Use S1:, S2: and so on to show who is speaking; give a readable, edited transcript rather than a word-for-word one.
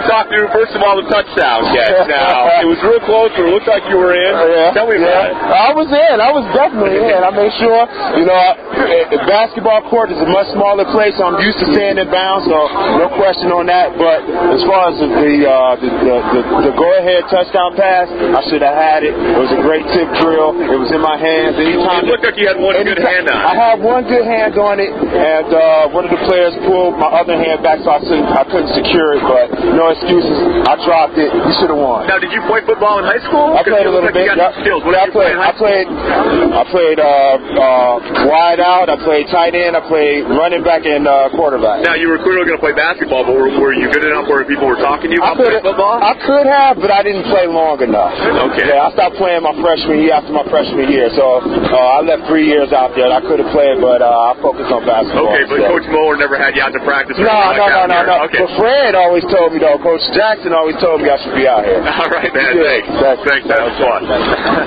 S1: talk through, first of all, the touchdown catch. Now, it was real close, but it looked like you were in. Tell me about it.
S2: I was in. I was definitely in. I made sure, the basketball court is a much smaller place, so I'm used to staying in bounds, so no question on that. But as far as the go-ahead touchdown pass, I should have had it. It was a great tip drill. It was in my hands. Anytime
S1: it looked like you had one good hand on it.
S2: I had one good hand on it, and one of the players pulled my other hand back, so I couldn't secure it, but no excuses. I dropped it. You should have won.
S1: Now, did you play football in high school?
S2: I played a little bit. I played wide out. I played tight end. I played running back and quarterback.
S1: Now, you were clearly going to play basketball, but were you good enough where people were talking to you about playing football?
S2: I could have, but I didn't play long enough.
S1: Okay.
S2: Yeah, I stopped playing my freshman year after my freshman year, so I left 3 years out there. I could have played, but I focused on basketball.
S1: Okay, but Coach Moeller never had you out to practice?
S2: No.
S1: Okay.
S2: But Fred always told me, though. Coach Jackson always told me I should be out here.
S1: All right, man. Thanks. That was fun.